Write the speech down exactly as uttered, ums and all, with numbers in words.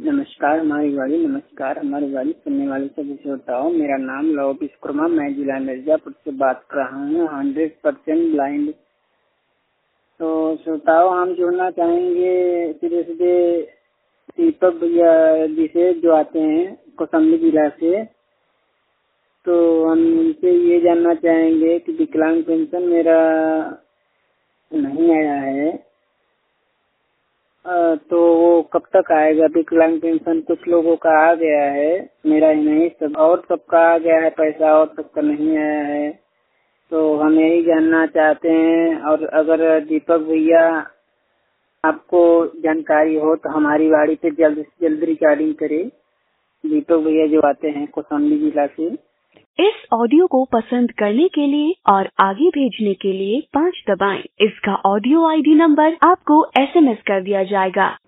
नमस्कार हमारी वाली नमस्कार हमारी वाली सुनने वाले सभी श्रोताओं, मेरा नाम लव विश्वकर्मा, मैं जिला मिर्जापुर से बात कर रहा हूँ। Hundred percent blind. तो श्रोताओं, हम जुड़ना चाहेंगे सीधे सीधे दीपक भैया जी से जो आते हैं कौशाम्बी जिला से। तो हम उनसे ये जानना चाहेंगे कि विकलांग पेंशन मेरा नहीं आया है, तो वो कब तक आएगा? विकलांग पेंशन कुछ लोगों का आ गया है, मेरा ही नहीं, सब और सबका आ गया है पैसा और सबका नहीं आया है। तो हम यही जानना चाहते हैं, और अगर दीपक भैया आपको जानकारी हो तो हमारी वाड़ी पे जल्द से जल्द रिकॉर्डिंग करें। दीपक भैया जो आते हैं कौशाम्बी जिला से। इस ऑडियो को पसंद करने के लिए और आगे भेजने के लिए पाँच दबाएं। इसका ऑडियो आईडी नंबर आपको एसएमएस कर दिया जाएगा।